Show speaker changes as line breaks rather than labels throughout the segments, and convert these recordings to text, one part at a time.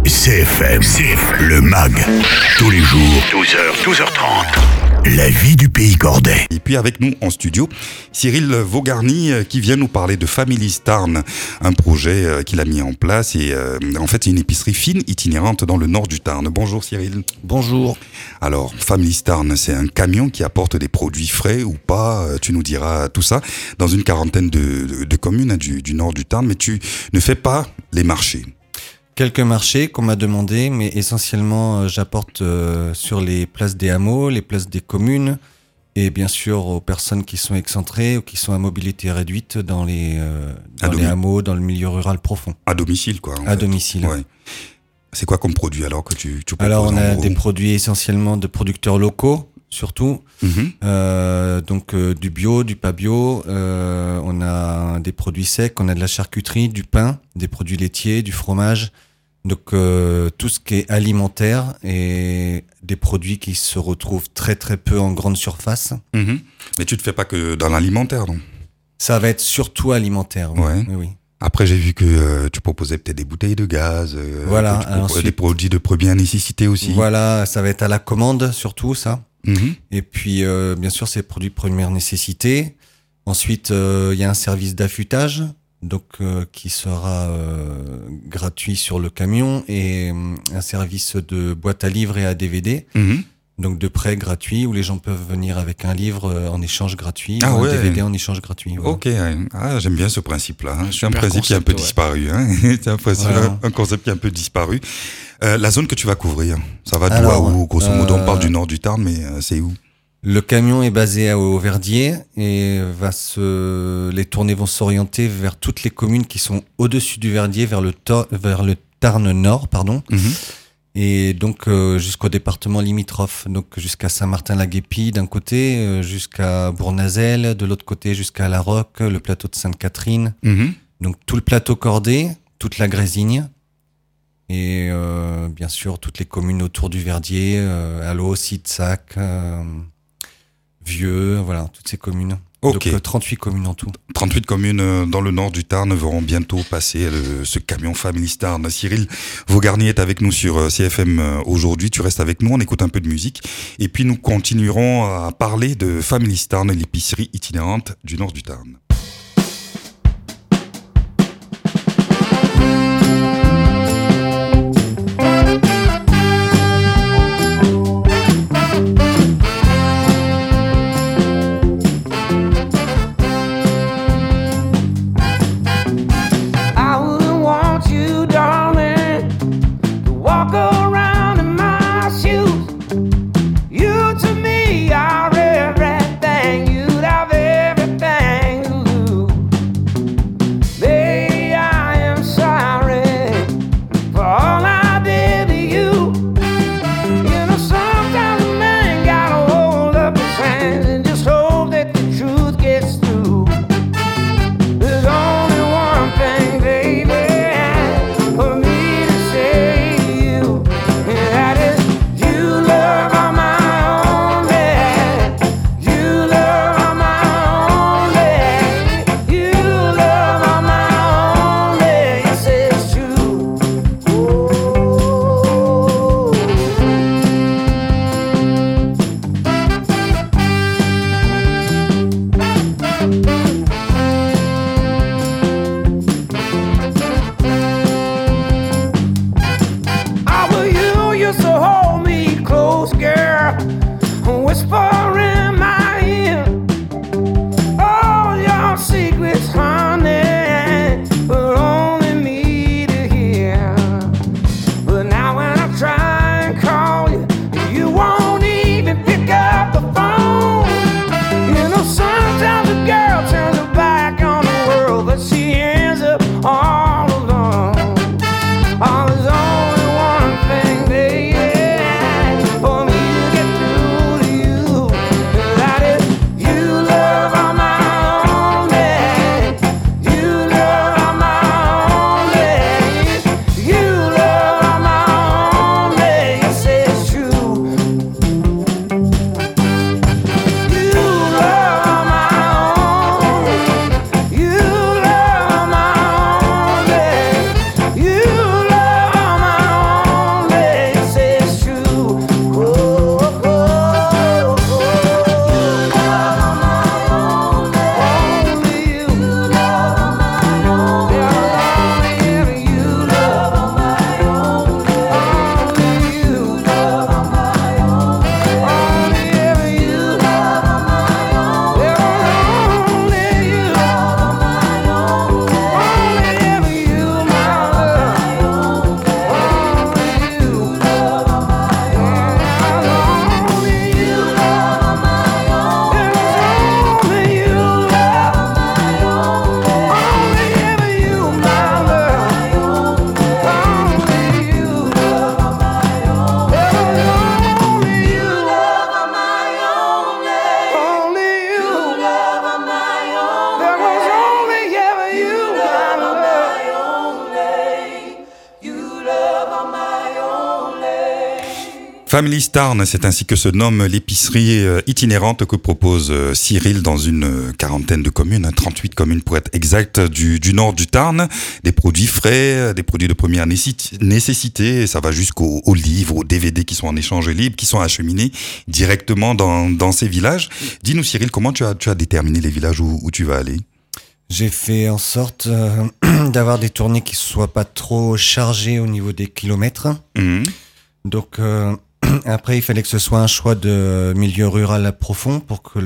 CFM, le MAG, tous les jours, 12h, 12h30. La vie du pays cordais.
Et puis avec nous en studio, Cyril Vaugarny qui vient nous parler de Family's Tarn, un projet qu'il a mis en place et en fait c'est une épicerie fine itinérante dans le nord du Tarn. Bonjour Cyril.
Bonjour.
Alors Family's Tarn, c'est un camion qui apporte des produits frais ou pas, tu nous diras tout ça, dans une quarantaine de communes du nord du Tarn, mais tu ne fais pas les marchés.
Quelques marchés qu'on m'a demandé, mais essentiellement j'apporte sur les places des hameaux, les places des communes et bien sûr aux personnes qui sont excentrées ou qui sont à mobilité réduite dans les hameaux, dans le milieu rural profond.
À domicile quoi.
À domicile.
Ouais. C'est quoi comme produit alors que tu proposes?
Alors on a des produits essentiellement de producteurs locaux surtout, donc du bio, du pas bio, on a des produits secs, on a de la charcuterie, du pain, des produits laitiers, du fromage, donc tout ce qui est alimentaire et des produits qui se retrouvent très très peu en grande surface.
Mais tu ne fais pas que dans l'alimentaire, non?
Ça va être surtout alimentaire, oui.
Ouais.
Oui.
Après, j'ai vu que tu proposais peut-être des bouteilles de gaz,
voilà,
des produits de première nécessité aussi.
Voilà, ça va être à la commande surtout ça. Et puis, bien sûr, c'est produits de première nécessité. Ensuite, il y a un service d'affûtage, donc qui sera gratuit sur le camion, et un service de boîte à livres et à DVD, donc de prêt gratuit, où les gens peuvent venir avec un livre en échange gratuit, ou un DVD en échange gratuit. Voilà.
Ok, j'aime bien ce principe-là. C'est un
Super
principe qui a un peu disparu. C'est un concept qui a un peu disparu. La zone que tu vas couvrir, ça va d'où à où? Grosso modo, on parle du nord du Tarn, mais c'est où?
Le camion est basé au Verdier et les tournées vont s'orienter vers toutes les communes qui sont au-dessus du Verdier, vers le Tarn Nord, pardon. Et donc jusqu'au département limitrophe, donc jusqu'à Saint-Martin-la-Guépie d'un côté, jusqu'à Bournazel, de l'autre côté jusqu'à La Roque, le plateau de Sainte-Catherine. Donc tout le plateau cordé, toute la Grésigne. Et bien sûr toutes les communes autour du Verdier, Allo, Sidsac, Vieux, voilà, toutes ces communes.
Okay.
Donc 38 communes en tout.
38 communes dans le nord du Tarn verront bientôt passer ce camion Family's Tarn. Cyril Vaugarny est avec nous sur CFM aujourd'hui. Tu restes avec nous, on écoute un peu de musique. Et puis nous continuerons à parler de Family's Tarn, l'épicerie itinérante du nord du Tarn.
You to me are everything. You'd have everything.
Family's Tarn, c'est ainsi que se nomme l'épicerie itinérante que propose Cyril dans une quarantaine de communes, 38 communes pour être exact, du nord du Tarn. Des produits frais, des produits de première nécessité, et ça va jusqu'aux livres, aux DVD qui sont en échange libre, qui sont acheminés directement dans ces villages. Dis-nous Cyril, comment tu as déterminé les villages où tu vas aller ?
J'ai fait en sorte d'avoir des tournées qui ne soient pas trop chargées au niveau des kilomètres. Donc après, il fallait que ce soit un choix de milieu rural profond pour que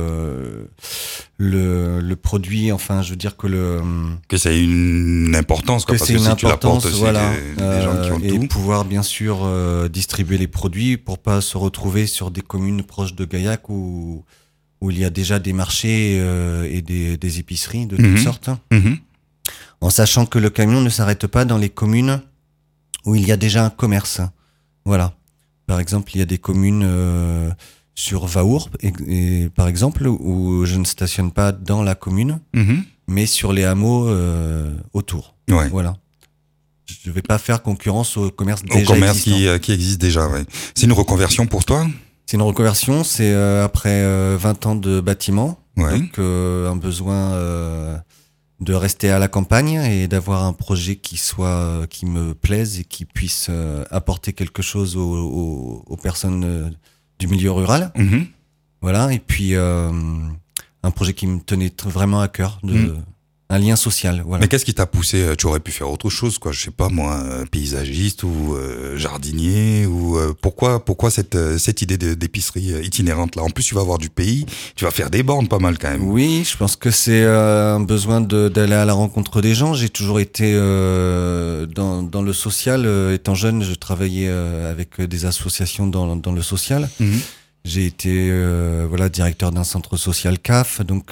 le produit, enfin, je veux dire
que ça ait une importance, quoi, parce que si tu l'apportes aussi
voilà,
des gens qui ont
et
tout.
pouvoir bien sûr distribuer les produits pour pas se retrouver sur des communes proches de Gaillac où il y a déjà des marchés et des épiceries de toutes sortes, en sachant que le camion ne s'arrête pas dans les communes où il y a déjà un commerce. Voilà. Par exemple, il y a des communes sur Vaour, et par exemple, où je ne stationne pas dans la commune, mais sur les hameaux autour.
Ouais.
Voilà. Je ne vais pas faire concurrence au commerce déjà
existant. Au commerce qui existe déjà, ouais. C'est une reconversion pour toi ?
C'est une reconversion, c'est après 20 ans de bâtiment, donc un besoin de rester à la campagne et d'avoir un projet qui me plaise et qui puisse apporter quelque chose aux personnes du milieu rural. Voilà, et puis un projet qui me tenait vraiment à cœur, un lien social. Voilà.
Mais qu'est-ce qui t'a poussé ? Tu aurais pu faire autre chose, quoi. Je sais pas moi, paysagiste ou jardinier ou pourquoi cette idée d'épicerie itinérante là ? En plus, tu vas avoir du pays, tu vas faire des bornes pas mal quand même.
Oui, je pense que c'est un besoin d'aller à la rencontre des gens. J'ai toujours été dans le social. Étant jeune, je travaillais avec des associations dans le social. J'ai été directeur d'un centre social CAF, donc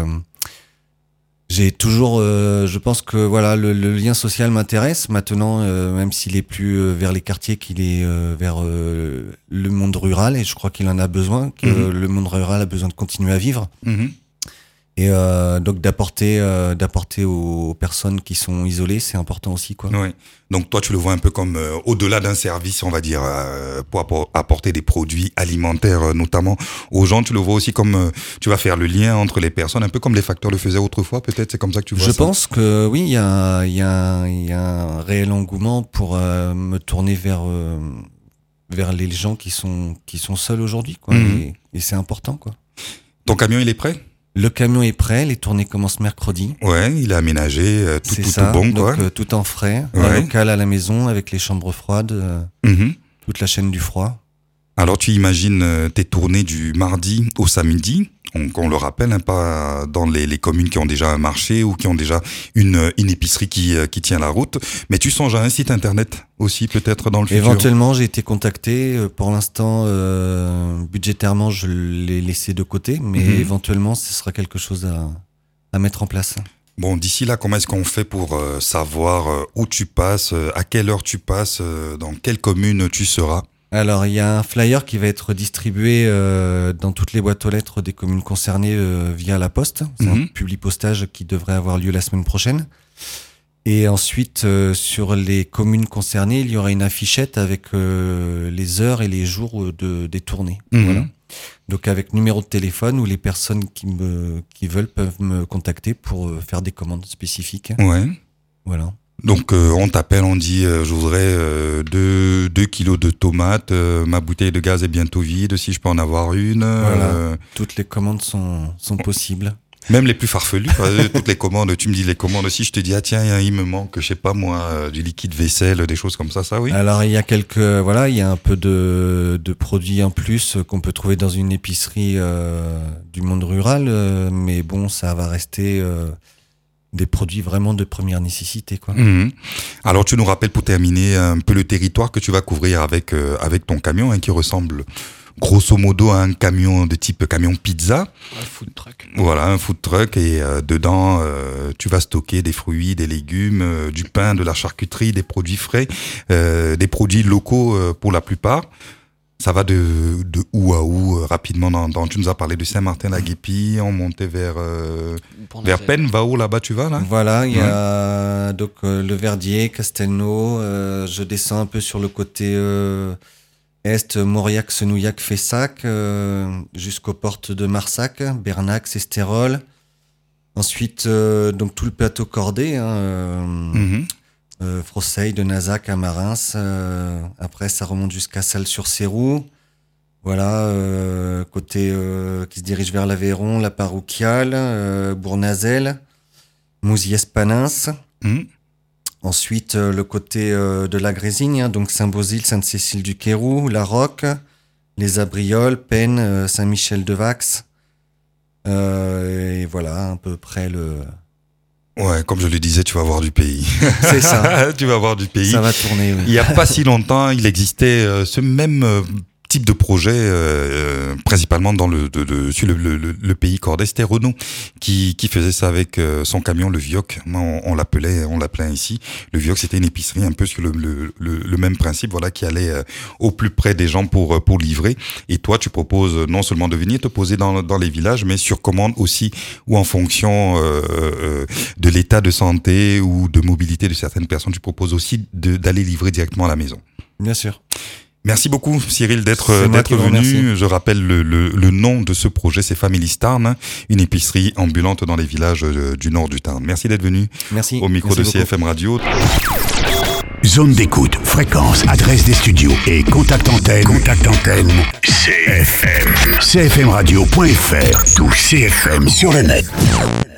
j'ai toujours, je pense que voilà, le lien social m'intéresse maintenant, même s'il est plus vers les quartiers qu'il est vers le monde rural, et je crois qu'il en a besoin, que le monde rural a besoin de continuer à vivre. Et donc d'apporter aux personnes qui sont isolées, c'est important aussi, quoi.
Oui. Donc toi, tu le vois un peu comme au-delà d'un service, on va dire, pour apporter des produits alimentaires, notamment aux gens. Tu le vois aussi comme tu vas faire le lien entre les personnes, un peu comme les facteurs le faisaient autrefois. Peut-être c'est comme ça que tu vois ça.
Je pense que oui, il y a un réel engouement pour me tourner vers les gens qui sont seuls aujourd'hui, quoi. Et c'est important, quoi.
Ton camion, il est prêt ?
Le camion est prêt, les tournées commencent mercredi.
Ouais, il est aménagé, tout bon, quoi.
Donc tout en frais, un local à la maison avec les chambres froides, toute la chaîne du froid.
Alors tu imagines tes tournées du mardi au samedi, on le rappelle, hein, pas dans les communes qui ont déjà un marché ou qui ont déjà une épicerie qui tient la route, mais tu songes à un site internet aussi peut-être dans le futur.
Éventuellement, j'ai été contacté. Pour l'instant, budgétairement, je l'ai laissé de côté, mais éventuellement, ce sera quelque chose à mettre en place.
Bon, d'ici là, comment est-ce qu'on fait pour savoir où tu passes, à quelle heure tu passes, dans quelle commune tu seras ?
Alors, il y a un flyer qui va être distribué dans toutes les boîtes aux lettres des communes concernées via la poste. C'est un publipostage qui devrait avoir lieu la semaine prochaine. Et ensuite, sur les communes concernées, il y aura une affichette avec les heures et les jours des tournées. Voilà. Donc, avec numéro de téléphone, où les personnes qui veulent peuvent me contacter pour faire des commandes spécifiques.
Ouais.
Voilà.
Donc on t'appelle, on dit je voudrais 2 kilos de tomates, ma bouteille de gaz est bientôt vide, si je peux en avoir une.
Voilà. Toutes les commandes sont possibles.
Même les plus farfelues, toutes les commandes, tu me dis les commandes aussi, je te dis ah tiens il me manque, je sais pas moi, du liquide vaisselle, des choses comme ça oui.
Alors il y a il y a un peu de produits en plus qu'on peut trouver dans une épicerie du monde rural, mais bon ça va rester des produits vraiment de première nécessité, quoi.
Alors tu nous rappelles pour terminer un peu le territoire que tu vas couvrir avec ton camion, hein, qui ressemble grosso modo à un camion de type camion pizza.
Un food truck.
Voilà, un food truck, et dedans tu vas stocker des fruits, des légumes, du pain, de la charcuterie, des produits frais, des produits locaux pour la plupart. Ça va de où à où rapidement tu nous as parlé de Saint-Martin-la-Guépie, on montait vers Pennes, Vaour, là-bas tu vas là.
Voilà, il y a donc le Verdier, Castelnau, je descends un peu sur le côté est Mauriac, Senouillac, Fessac, jusqu'aux portes de Marsac, Bernac, Estérol. Ensuite, donc tout le plateau cordé, Frosseil, de Nazac à Marins. Après, ça remonte jusqu'à Salles-sur-Céroux. Voilà, côté qui se dirige vers l'Aveyron, la Parouquiale, Bournazel, Mousiès-Panins. Ensuite, le côté de la Grésigne, donc Saint-Beauzile, Sainte-Cécile-du-Quérou, La Roque, les Abrioles, Pennes, Saint-Michel-de-Vax. Et voilà, à peu près le...
Ouais, comme je le disais, tu vas voir du pays.
C'est ça.
Tu vas voir du pays.
Ça va tourner, oui.
Il n'y a pas si longtemps, il existait ce même type de projet, principalement dans sur le pays cordais. C'était Renault qui faisait ça avec son camion, le Vioc. Moi, on l'appelait ici. Le Vioc, c'était une épicerie un peu sur le même principe, voilà, qui allait au plus près des gens pour livrer. Et toi, tu proposes non seulement de venir te poser dans les villages, mais sur commande aussi, ou en fonction de l'état de santé ou de mobilité de certaines personnes, tu proposes aussi d'aller livrer directement à la maison.
Bien sûr.
Merci beaucoup Cyril d'être venu.
Remercie.
Je rappelle le nom de ce projet, c'est Families Tarn, une épicerie ambulante dans les villages du nord du Tarn. Merci d'être venu.
Merci.
Au micro
Merci
de CFM Radio.
Zone d'écoute, fréquence, adresse des studios et contact antenne. CFM. CFMradio.fr. Tout CFM sur le net.